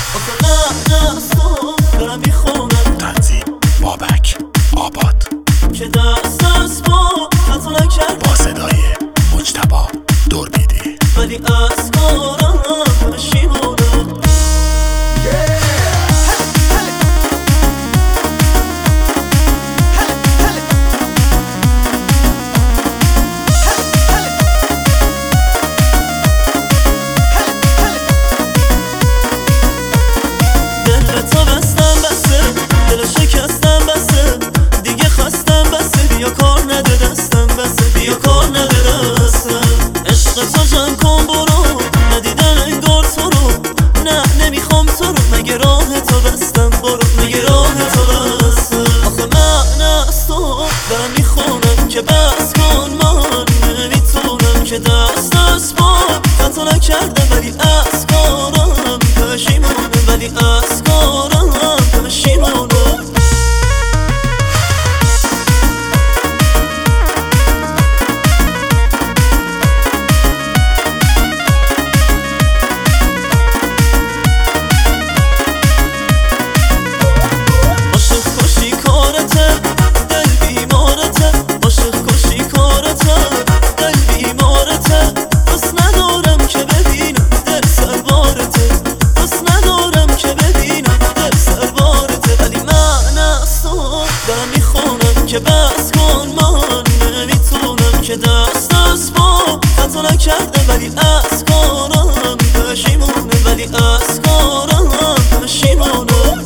آخه نه از تو دارم میخونم. تنظیم بابک آباد که دست از ما خطا نکرد با صدای مجتبی دوربیدی، ولی از کارم پشیمونم. دل تا بستم بسه، دل شکستم بسه، دیگه خستم بسه، بیا کار نده دستم بسه، بیا کار نده دستم. عشق تو جمع کن برو، ندیدن انگار تو رو، نه نمیخوام تو رو، مگه راه تو بستم برو، مگه راه تو بستم. آخه من از تو دارم میخونم که بس کن، من نمیتونم که دست از پا خطا نکردم، ولی از کارم پشیمونم، ولی از کارم پشیمونم. که بس کن، من نمیتونم که دست از پا خطا نکرده، ولی از کارم پشیمونم، ولی از کارم پشیمونم.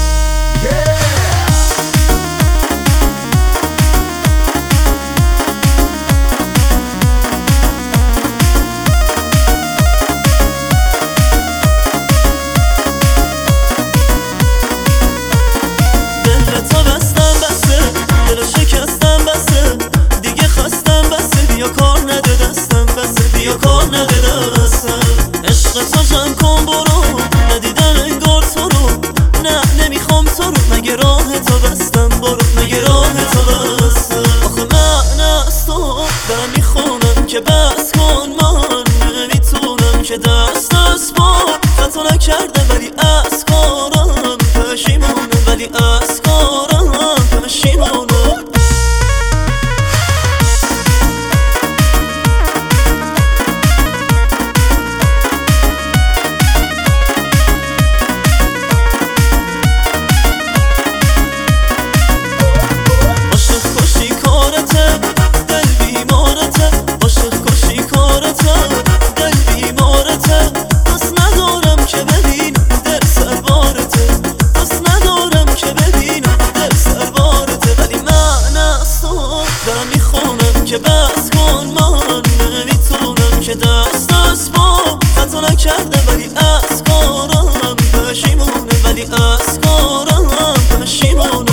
دل تا بستم بسه، دل شکستم بسه، دیگه خستم بسه، بیا کار نده دستم بسه، بیا کار نده دستم. عشق تو جمع کن برو، ندیدن انگار تو رو، نه نمیخوام تو رو، مگه راه تو بستم برو، مگه راه تو بستم. آخه من از تو دارم میخونم که بس کن، من نمیتونم که دست از پا خطا نکرده، ولی از کارم پشیمونم، ولی از کارم پشیمونم. که بس کن، من نمیتونم که دست از پا خطا نکرده، ولی از کارم پشیمونم، ولی از کارم پشیمونم.